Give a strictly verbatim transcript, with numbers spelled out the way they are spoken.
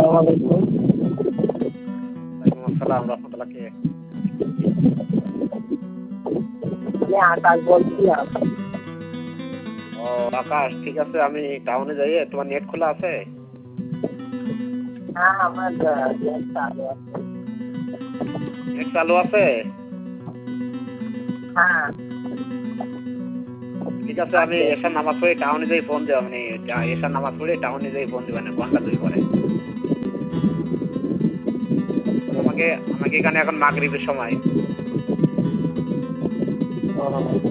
আসসালামু আলাইকুম। ওয়ালাইকুম আসসালাম রাহমাতুল্লাহ কে? আমি আকাশ বলছি। ও আকাশ, ঠিক আছে। আমি টাউনে যাই। তোমার নেট খোলা আছে? হ্যাঁ, আমার নেট চালু আছে। নেট চালু আছে? হ্যাঁ। ঠিক আছে, আমি এশার নামাজ পড়ে টাউনে যাই ফোন দেব। আমি এশার নামাজ পড়ে টাউনে যাই ফোন দেব না, ঘন্টা দুই পরে। আমাকে আমাকে এখানে এখন মাগরিবের সময়। ও